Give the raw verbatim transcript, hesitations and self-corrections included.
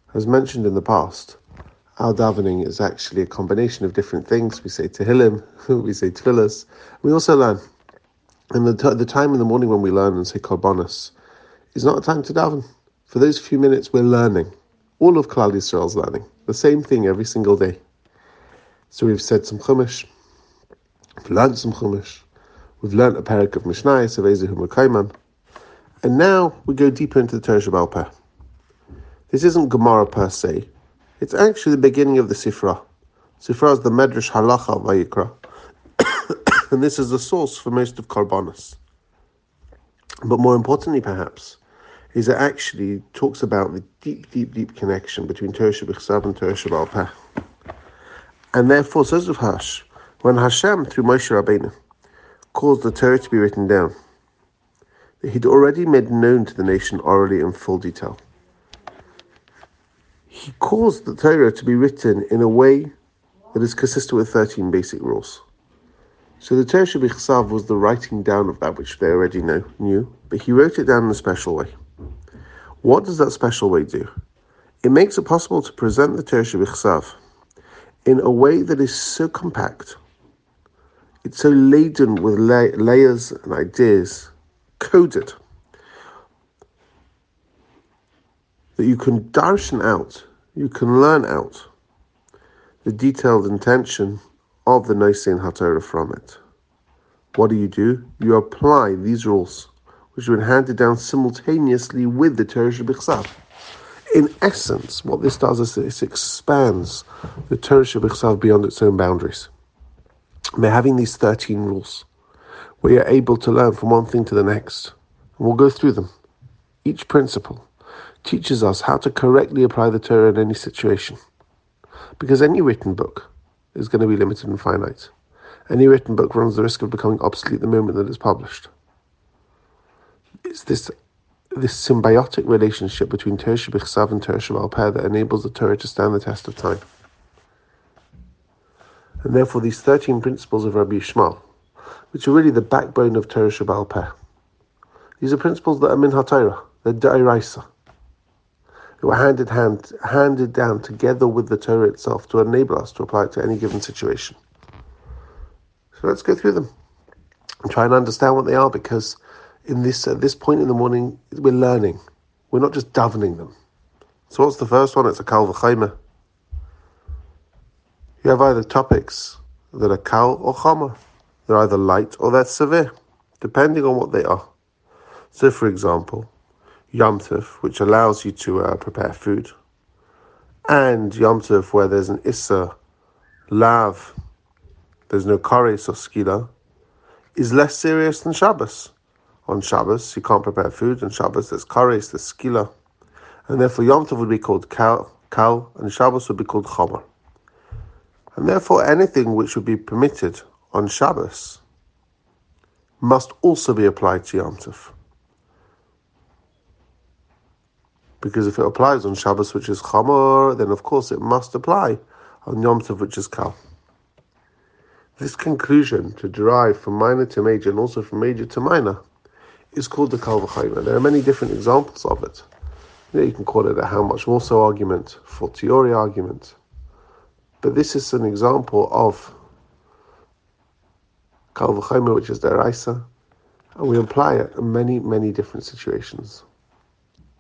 As mentioned in the past, our davening is actually a combination of different things. We say Tehillim, we say Tefillas, we also learn. And the, t- the time in the morning when we learn and say Korbanos is not a time to daven. For those few minutes, we're learning. All of Klal Yisrael's learning. The same thing every single day. So we've said some Chumash, we've learned some Chumash, we've learned a parak of Mishnayos of Ezehu Mekayman, and now we go deeper into the Torah Sheba'al Peh. This isn't Gemara per se. It's actually the beginning of the Sifra. Sifra is the Medrash Halacha Vayikra, and this is the source for most of Korbanos. But more importantly, perhaps, is it actually talks about the deep, deep, deep connection between Torah Shebichsav and Torah Sheba'al Peh. And therefore, says Rav Hirsch, when Hashem, through Moshe Rabbeinu, caused the Torah to be written down, that he'd already made known to the nation orally in full detail. He caused the Torah to be written in a way that is consistent with thirteen basic rules. So the Torah Shebichsav was the writing down of that which they already know, knew, but he wrote it down in a special way. What does that special way do? It makes it possible to present the Torah Shebichsav in a way that is so compact, it's so laden with la- layers and ideas, coded, that you can darshan out, you can learn out the detailed intention of the Nosei HaTorah from it. What do you do? You apply these rules, which have been handed down simultaneously with the Torah Shebichsav. In essence, what this does is it expands the Torah Shebichsav beyond its own boundaries. By having these thirteen rules, where you're able to learn from one thing to the next, and we'll go through them. Each principle teaches us how to correctly apply the Torah in any situation. Because any written book is going to be limited and finite. Any written book runs the risk of becoming obsolete the moment that it's published. It's this this symbiotic relationship between Torah Shebichsav and Torah Sheba'al Peh that enables the Torah to stand the test of time. And therefore these thirteen principles of Rabbi Yishmael, which are really the backbone of Torah Sheba'al Peh, these are principles that are min HaTorah, they're d'oraisa. They were handed, hand, handed down together with the Torah itself to enable us to apply it to any given situation. So let's go through them and try and understand what they are, because in this at this point in the morning, we're learning. We're not just davening them. So what's the first one? It's a kal v'chaymer. You have either topics that are kal or chomer. They're either light or they're severe, depending on what they are. So for example, Yom Tov, which allows you to uh, prepare food, and Yom Tov, where there's an Issa, Lav, there's no Kares or Skila, is less serious than Shabbos. On Shabbos, you can't prepare food, and Shabbos there's Kares, there's Skila, and therefore Yom Tov would be called Kal, Kal, and Shabbos would be called Chomer. And therefore anything which would be permitted on Shabbos must also be applied to Yom Tov. Because if it applies on Shabbos, which is Chomer, then of course it must apply on Yom Tov, which is Kal. This conclusion, to derive from minor to major and also from major to minor, is called the kal v'chaymer. There are many different examples of it. You know, you can call it a how much more so argument, fortiori argument. But this is an example of kal v'chaymer, which is d'oraisa, and we apply it in many, many different situations.